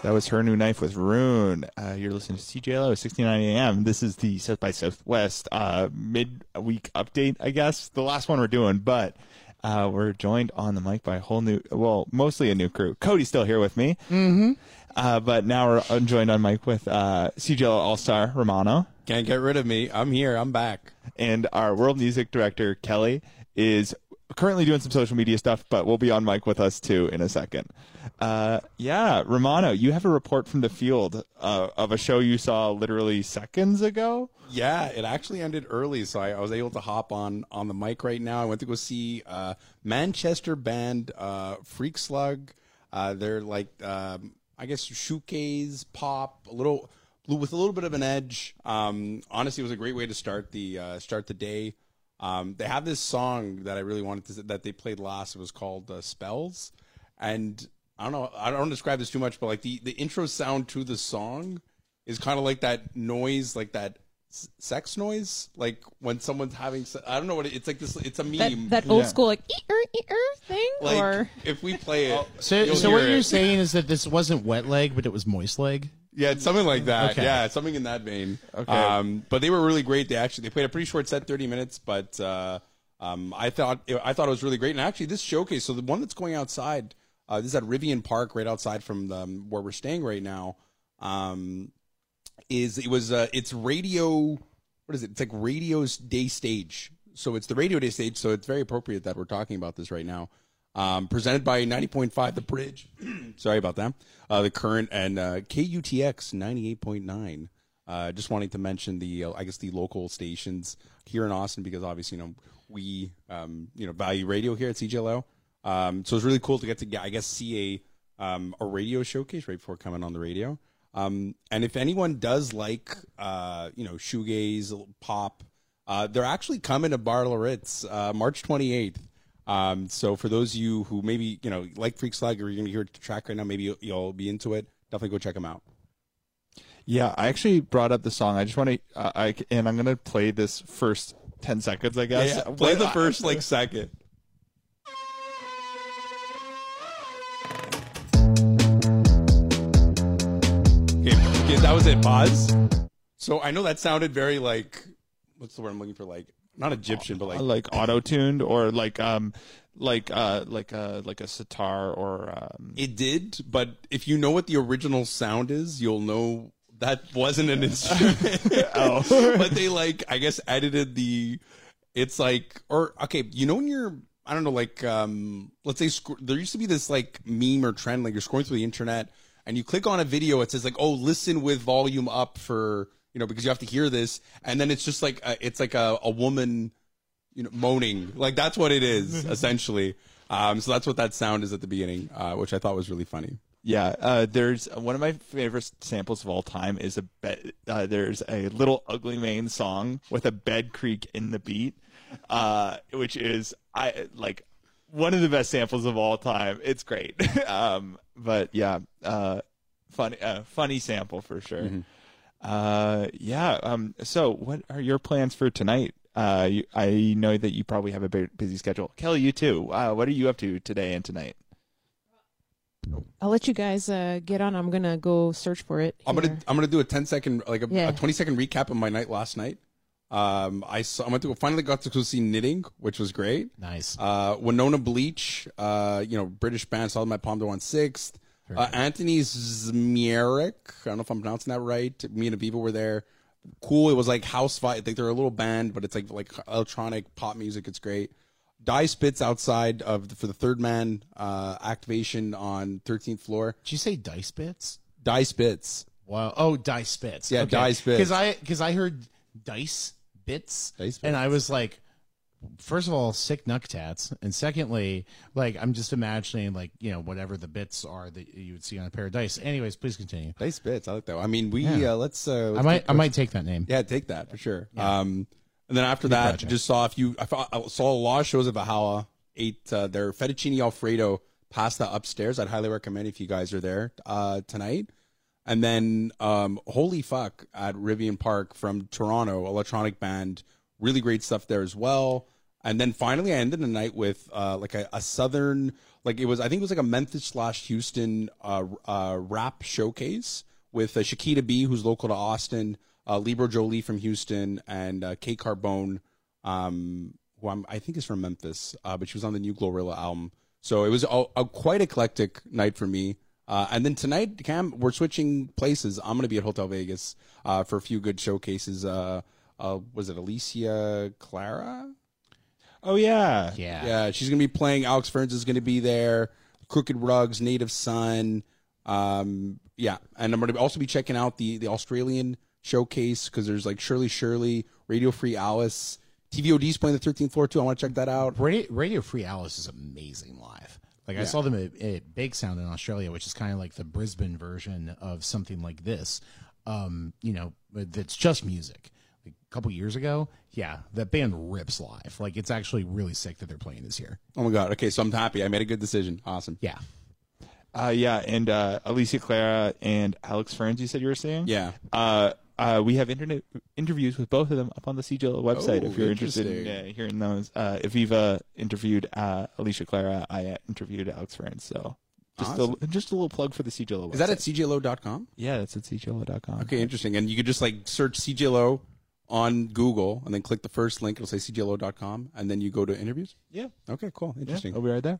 That was Her New Knife with Rune. Uh, you're listening to C J L O sixty-nine A M. This is the South by Southwest uh, mid-week update, I guess. The last one we're doing, but uh, we're joined on the mic by a whole new, well, mostly a new crew. Cody's still here with me. Mm-hmm. Uh, but now we're joined on mic with uh, C J L O All-Star Romano. Can't get rid of me. I'm here. I'm back. And our world music director, Kelly, is currently doing some social media stuff, but will be on mic with us too in a second. Uh, yeah, Romano, you have a report from the field uh, of a show you saw literally seconds ago. Yeah, it actually ended early, so I, I was able to hop on on the mic right now. I went to go see uh, Manchester band uh, Freak Slug. Uh, they're like, um, I guess, shoegaze, pop, a little with a little bit of an edge. Um, honestly, it was a great way to start the uh, start the day. Um, they have this song that I really wanted to that they played last. It was called uh, Spells, and I don't know. I don't describe this too much, but like the, the intro sound to the song is kind of like that noise, like that s- sex noise, like when someone's having. Se- I don't know what it, it's like. This it's a meme. That, that old Yeah. school like ee-er, ee-er thing, like or if we play it, So, you'll so hear what you're it. saying is that this wasn't wet leg, but it was moist leg. Yeah, it's something like that. Okay. Yeah, it's something in that vein. Okay. Um, but they were really great. They actually they played a pretty short set, thirty minutes, but uh, um, I thought I thought it was really great. And actually, this showcase, so the one that's going outside, uh, this is at Rivian Park, right outside from the, um, where we're staying right now. Um, is it was uh, it's radio? What is it? It's like radio's day stage. So it's the radio day stage. So it's very appropriate that we're talking about this right now. Um, presented by ninety point five The Bridge. Sorry about that. Uh, the Current and uh, K U T X ninety-eight point nine. Uh, just wanting to mention the, uh, I guess, the local stations here in Austin because obviously, you know, we, um, you know, value radio here at C J L O. Um, so it's really cool to get to, I guess, see a um, a radio showcase right before coming on the radio. Um, and if anyone does like, uh, you know, shoegaze, pop, uh, they're actually coming to Bar Loritz uh, March twenty-eighth. Um, so for those of you who maybe, you know, like Freak Slug or you're going to hear the track right now, maybe you'll, you'll be into it. Definitely go check them out. Yeah, I actually brought up the song. I just want to, uh, I and I'm gonna play this first ten seconds, I guess. Yeah, play But the I- first like second. Okay, okay, that was it. Pause. So I know that sounded very like, what's the word I'm looking for? Like not Egyptian, but like like auto tuned or like um like uh like uh like a sitar or um it did. But if you know what the original sound is, you'll know that wasn't an instrument. oh But they like, I guess, edited the. It's like, or okay, you know when you're, I don't know, like, um, let's say sc- there used to be this like meme or trend, like you're scrolling through the internet and you click on a video, it says like, oh, listen with volume up for, you know, because you have to hear this, and then it's just like, a, it's like a, a woman, you know, moaning, like that's what it is essentially. Um, so that's what that sound is at the beginning, uh, which I thought was really funny. yeah. Uh, there's one of my favorite samples of all time is a bed. Uh, there's a Little Ugly Mane song with a bed creak in the beat, uh, which is I like one of the best samples of all time. It's great. um, but yeah, uh, funny, uh, funny sample for sure. Uh, yeah. Um, so what are your plans for tonight? Uh, you, I know that you probably have a bu- busy schedule. Kelly, you too. Uh, what are you up to today and tonight? I'll let you guys uh, get on. I'm gonna go search for it. I'm gonna here. I'm gonna do a ten second like a, Yeah. a twenty second recap of my night last night. Um, I saw I went to finally got to go see Knitting, which was great. Nice. Uh, Winona Bleach, uh, you know, British band, saw them at Palm on sixth. Uh, Anthony Zmierek, I don't know if I'm pronouncing that right. Me and Aviva were there. Cool. It was like house vibe. Like they're a little band, but it's like like electronic pop music. It's great. Die Spits outside of the, for the Third Man uh, activation on thirteenth floor. Did you say dice bits? Die Spits. Wow. Oh, dice spits. Yeah, dice bits. Because I because I heard dice bits, Dice and I bits. was like, first of all, sick nucktats, and secondly, like I'm just imagining like you know whatever the bits are that you would see on a pair of dice. Anyways, please continue. Die Spits. I like that. I mean, we Yeah. uh, let's. Uh, I let's might keep I might take that name. Yeah, take that for sure. Um, and then after that, project. just saw a few. I, thought, I saw a lot of shows of Valhalla. Ate uh, their fettuccine alfredo pasta upstairs. I'd highly recommend if you guys are there uh, tonight. And then, um, holy fuck, at Rivian Park from Toronto, electronic band, really great stuff there as well. And then finally, I ended the night with uh, like a, a southern, like it was. I think it was like a Memphis slash Houston uh, uh, rap showcase with uh, Shakita B, who's local to Austin, uh, Libro Jolie from Houston, and uh, Kay Carbone, um, who I'm, I think is from Memphis, uh, but she was on the new Glorilla album. So it was a, a quite eclectic night for me. Uh, and then tonight, Cam, we're switching places. I'm going to be at Hotel Vegas uh, for a few good showcases. Uh, uh, was it Alicia Clara? Oh yeah, Yeah. Yeah, she's going to be playing. Alex Ferns is going to be there. Crooked Rugs, Native Son. Um, yeah, and I'm going to also be checking out the, the Australian showcase because there's like Shirley Shirley, Radio Free Alice. T V O D's playing the thirteenth floor too. I want to check that out. Radio, Radio Free Alice is amazing live. Like I Yeah. saw them at, at Big Sound in Australia, which is kind of like the Brisbane version of something like this. Um, you know, that's just music. Like a couple years ago, yeah, that band rips live. Like it's actually really sick that they're playing this year. Oh my god. Okay, so I'm happy. I made a good decision. Awesome. Yeah. uh, yeah, and uh, Alicia Clara and Alex Ferns. You said you were saying? Yeah. Uh, uh, we have internet interviews with both of them up on the C J L O website Oh, if you're interested in interesting. uh, hearing those. Uh, Aviva interviewed uh, Alicia Clara. I uh, interviewed Alex Ferns. So just Awesome. a just a little plug for the C J L O website. Is that at C J L O dot com? Yeah, that's at C J L O dot com. Okay, interesting. And you could just like search C J L O on Google and then click the first link. It'll say C J L O dot com, and then you go to interviews. Yeah. Okay, cool. Interesting. I'll be right there.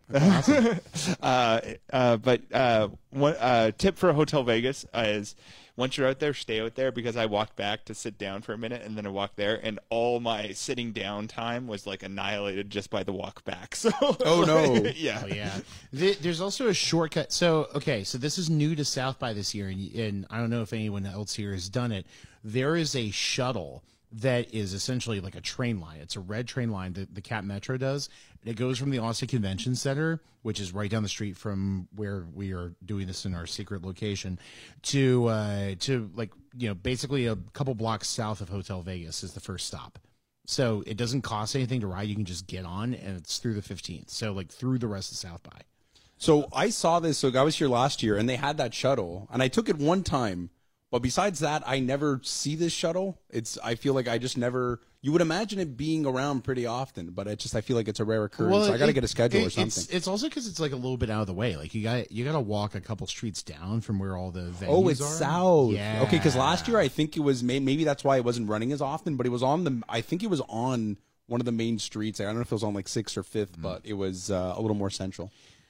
uh, uh, but uh, one uh, tip for Hotel Vegas is once you're out there, stay out there because I walked back to sit down for a minute and then I walked there and all my sitting down time was like annihilated just by the walk back. So Oh, no. yeah. Oh yeah. Th- There's also a shortcut. So okay, so this is new to South by this year, and, and I don't know if anyone else here has done it. There is a shuttle that is essentially like a train line. It's a red train line that the Cap Metro does. And it goes from the Austin Convention Center, which is right down the street from where we are doing this in our secret location, to uh, to like you know basically a couple blocks south of Hotel Vegas is the first stop. So it doesn't cost anything to ride. You can just get on, and it's through the fifteenth. So like through the rest of South by. So I saw this. So I was here last year, and they had that shuttle, and I took it one time. But besides that, I never see this shuttle. It's. I feel like I just never. You would imagine it being around pretty often, but it just. I feel like it's a rare occurrence. I got to it- get a schedule it- or something. It's, it's also because it's like a little bit out of the way. Like you got you got to walk a couple streets down from where all the venues Oh, it's are. south. Yeah. Okay, because last year I think it was may- maybe that's why it wasn't running as often, but it was on the. I think it was on one of the main streets. I don't know if it was on like sixth or fifth, but it was uh, a little more central.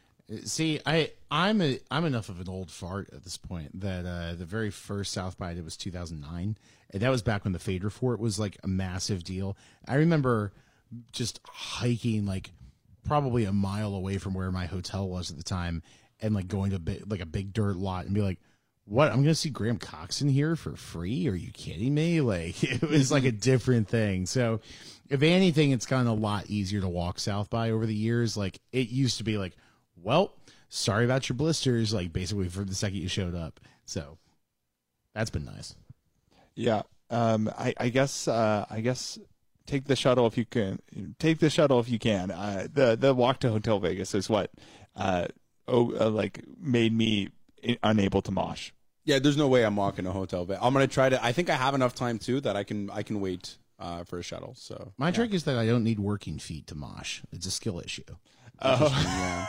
See, I I'm a I'm enough of an old fart at this point that uh, the very first South by I did was two thousand nine, and that was back when the Fader Fort was like a massive deal. I remember just hiking like probably a mile away from where my hotel was at the time, and like going to bi- like a big dirt lot and be like, "What? I'm gonna see Graham Coxon here for free? Are you kidding me?" Like it was like a different thing. So, if anything, it's gotten a lot easier to walk South by over the years. Like it used to be like, well, sorry about your blisters, like basically for the second you showed up. So that's been nice. Yeah. Um, I, I guess. Uh, I guess. Take the shuttle if you can. Take the shuttle if you can. Uh, the the walk to Hotel Vegas is what, uh, oh, uh, like made me i- unable to mosh. Yeah, there's no way I'm walking a hotel. But I'm gonna try to. I think I have enough time too that I can. I can wait uh, for a shuttle. So My trick is that I don't need working feet to mosh. It's a skill issue. yeah.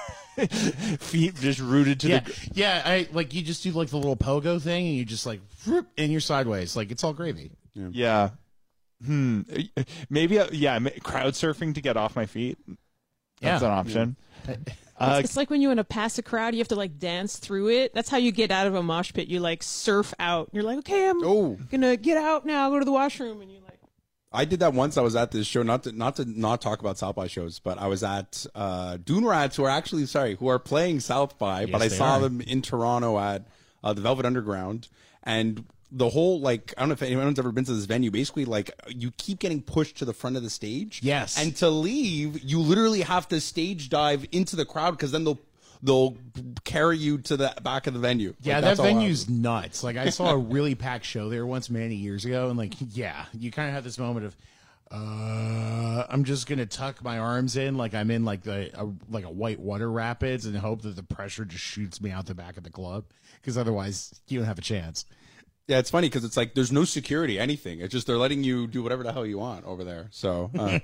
Feet just rooted to Yeah, the. yeah. I like you just do like the little pogo thing, and you just like whoop, and you're sideways. Like it's all gravy. Yeah. Hmm. Maybe. Uh, yeah. ma- Crowd surfing to get off my feet. That's Yeah. an option. Uh, It's like when you want to pass a crowd, you have to like dance through it. That's how you get out of a mosh pit. You like surf out. You're like, okay, I'm Oh, gonna get out now. Go to the washroom, and you like. I did that once. I was at this show. Not to not to not talk about South by shows, but I was at uh, Dune Rats, who are actually sorry, who are playing South by. but I they saw are. them in Toronto at uh, the Velvet Underground, and the whole like I don't know if anyone's ever been to this venue. Basically, like you keep getting pushed to the front of the stage. Yes. and to leave, you literally have to stage dive into the crowd because then they'll they'll carry you to the back of the venue. Like, Yeah, that that's all venue's happens. nuts. Like I saw a really packed show there once many years ago, and like, yeah, you kind of have this moment of, uh, I'm just gonna tuck my arms in like I'm in like the a, like a white water rapids and hope that the pressure just shoots me out the back of the club because otherwise you don't have a chance. Yeah, it's funny because it's like there's no security, anything. It's just they're letting you do whatever the hell you want over there. So, uh,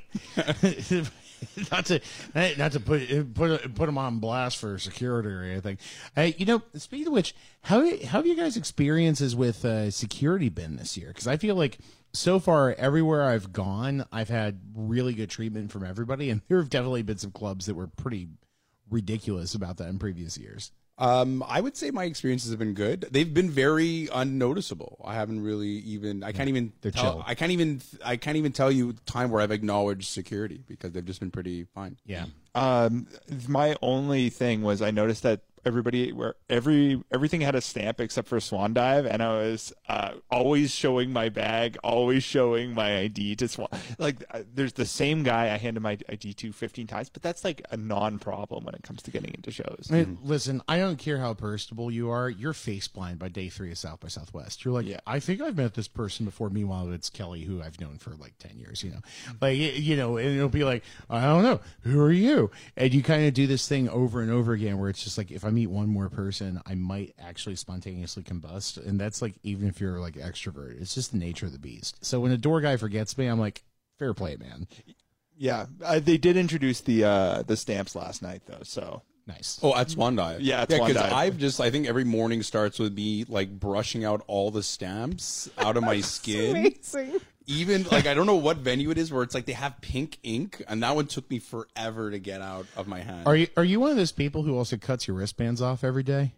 not to not to put put put them on blast for security or anything. Hey, you know, speaking of which, how how have you guys' experiences with uh, security been this year? Because I feel like so far everywhere I've gone, I've had really good treatment from everybody, and there have definitely been some clubs that were pretty ridiculous about that in previous years. Um, I would say my experiences have been good. They've been very unnoticeable. I haven't really even. I can't even. They're tell, chill. I can't even. I can't even tell you time where I've acknowledged security because they've just been pretty fine. Yeah. Um, my only thing was I noticed that everybody where every everything had a stamp except for Swan Dive, and I was uh, always showing my bag, always showing my I D to Swan. Like, uh, there's the same guy I handed my I D to fifteen times, but that's like a non-problem when it comes to getting into shows. I mean, listen, I don't care how personable you are. You're face blind by day three of South by Southwest. You're like, Yeah. I think I've met this person before. Meanwhile, it's Kelly, who I've known for like ten years, you know, like, you know, and it'll be like, I don't know, who are you? And you kind of do this thing over and over again where it's just like, if I meet one more person, I might actually spontaneously combust. And that's like, even if you're like extrovert, it's just the nature of the beast. So when a door guy forgets me, I'm like, fair play, man. Yeah, uh, they did introduce the uh, the stamps last night though, so. Nice. Oh, at Swan Dive. Yeah, at Swan because Dive. I've just. I think every morning starts with me like brushing out all the stamps out of my skin. Amazing. Even like I don't know what venue it is where it's like they have pink ink, and that one took me forever to get out of my hand. Are you are you one of those people who also cuts your wristbands off every day?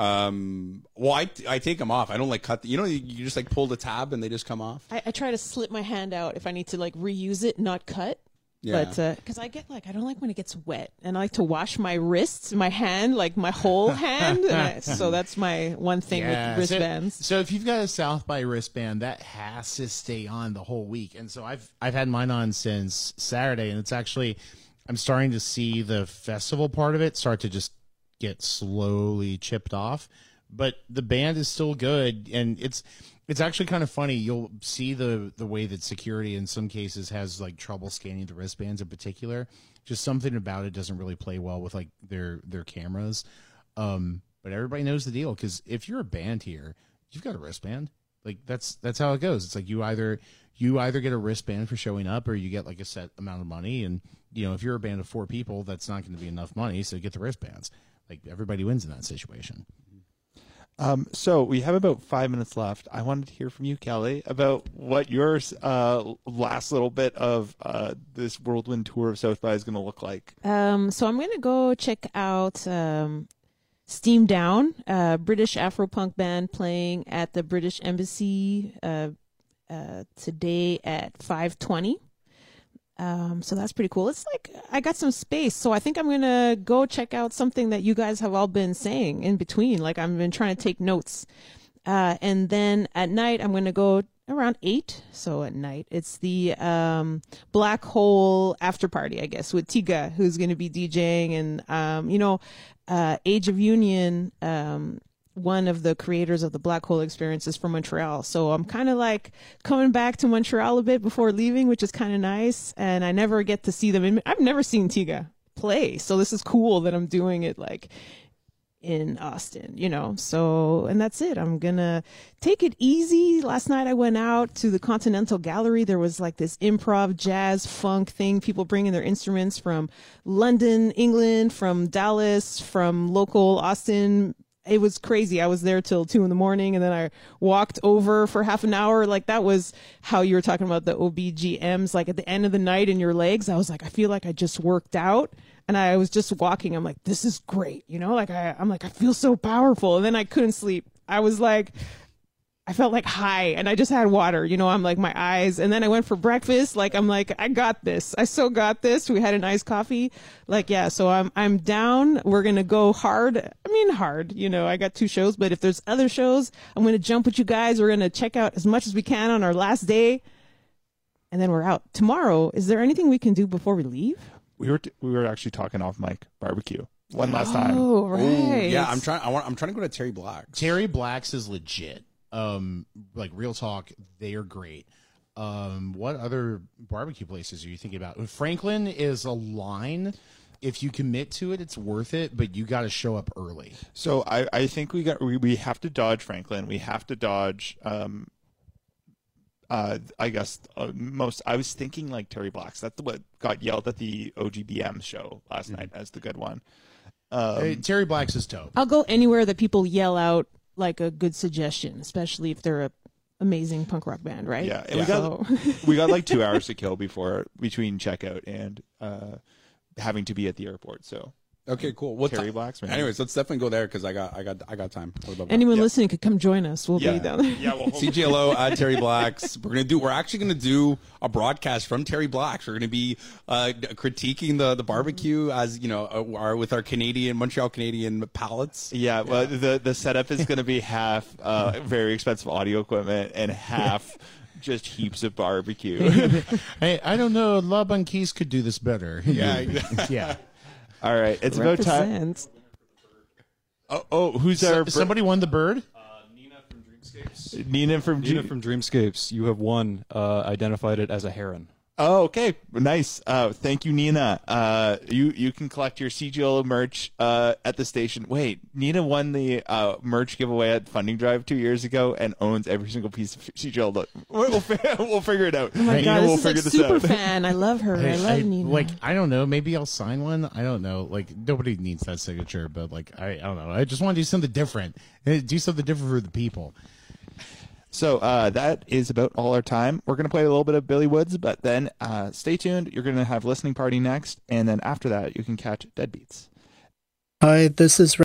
Um. Well, I, I take them off. I don't like cut. The, you know, you, you just like pull the tab and they just come off. I, I try to slip my hand out if I need to like reuse it, not cut. Yeah. But because I get like I don't like when it gets wet, and I like to wash my wrists, my hand, like my whole hand. And I, so that's my one thing with wristbands. So, so if you've got a South by wristband, that has to stay on the whole week. And so I've I've had mine on since Saturday, and it's actually I'm starting to see the festival part of it start to just get slowly chipped off. But the band is still good, and it's it's actually kind of funny. You'll see the the way that security in some cases has like trouble scanning the wristbands in particular. Just something about it doesn't really play well with like their their cameras. Um, but everybody knows the deal, because if you're a band here, you've got a wristband. Like that's that's how it goes. It's like you either you either get a wristband for showing up, or you get like a set amount of money. And you know, if you're a band of four people, that's not going to be enough money, so get the wristbands. Like everybody wins in that situation. Um, so we have about five minutes left. I wanted to hear from you, Kelly, about what your uh, last little bit of uh, this whirlwind tour of South by is going to look like. Um, so I'm gonna go check out um, Steam Down, a British Afro-punk band playing at the British Embassy uh, uh, today at five twenty. Um, so that's pretty cool. It's like I got some space, so I think I'm gonna go check out something that you guys have all been saying in between. Like I've been trying to take notes, uh, and then at night I'm gonna go around eight. So at night it's the um, Black Hole after party, I guess, with Tiga, who's gonna be DJing, and um, you know, uh, Age of Union. Um, one of the creators of the Black Hole Experience is from Montreal. So I'm kind of like coming back to Montreal a bit before leaving, which is kind of nice. And I never get to see them. In, I've never seen Tiga play. So this is cool that I'm doing it like in Austin, you know? So, and that's it. I'm going to take it easy. Last night I went out to the Continental Gallery. There was like this improv jazz funk thing. People bringing their instruments from London, England, from Dallas, from local Austin. It was crazy. I was there till two in the morning, and then I walked over for half an hour. Like that was how you were talking about the O B G Ms, like at the end of the night in your legs. I was like, I feel like I just worked out, and I was just walking. I'm like, this is great. You know, like I, I'm like, I feel so powerful. And then I couldn't sleep. I was like, I felt like high, and I just had water, you know, I'm like my eyes. And then I went for breakfast. Like, I'm like, I got this. I so got this. We had an iced coffee. Like, yeah, so I'm, I'm down. We're going to go hard. I mean, hard, you know, I got two shows, but if there's other shows, I'm going to jump with you guys. We're going to check out as much as we can on our last day. And then we're out tomorrow. Is there anything we can do before we leave? We were t- we were actually talking off mic barbecue one last time. Oh, right. Ooh, yeah, I'm trying. I want. I'm trying to go to Terry Black's. Terry Black's is legit. Um, like real talk, they are great. Um, what other barbecue places are you thinking about? Franklin is a line. if you commit to it, it's worth it, but you got to show up early. So I, I think we got we, we have to dodge Franklin. We have to dodge. Um, uh, I guess uh, most. I was thinking like Terry Blacks. That's what got yelled at the O G B M show last Mm-hmm. night as the good one. Um, Hey, Terry Blacks is dope. I'll go anywhere that people yell out like a good suggestion, especially if they're a amazing punk rock band, right? Yeah, and we So- got we got like two hours to kill before between checkout and uh, having to be at the airport. So Okay, cool. What Terry ti- Blacks, man. Anyways, let's definitely go there because I got, I got, I got time. What about that? Anyone Yeah. listening could come join us. We'll yeah, be down there. yeah. Well, C G L O at Terry Blacks. We're gonna do. We're actually gonna do a broadcast from Terry Blacks. We're gonna be uh, critiquing the the barbecue as you know, uh, our, with our Canadian Montreal Canadian palates. yeah, well, the the setup is going to be half uh, very expensive audio equipment and half just heaps of barbecue. Hey, I don't know. La Banquise could do this better. Yeah, yeah. All right, it's about time. Represents. Oh, oh who's So- our somebody won the bird? Nina from Dreamscapes. Nina from Nina G- from Dreamscapes. You have won. Uh, identified it as a heron. Oh, okay, nice. Uh, thank you, Nina. Uh, you you can collect your C G L O merch uh, at the station. Wait, Nina won the uh, merch giveaway at Funding Drive two years ago and owns every single piece of C G L O. We'll, we'll, fi- we'll figure it out. Oh my Nina god, will this is like figure this super out. fan. I love her. I love Nina. Like, I don't know. Maybe I'll sign one. I don't know. Like, nobody needs that signature, but like, I, I don't know. I just want to do something different. Eh, Do something different for the people. So uh, that is about all our time. We're going to play a little bit of Billy Woods, but then uh, stay tuned. You're going to have Listening Party next, and then after that, you can catch Deadbeats. Hi, this is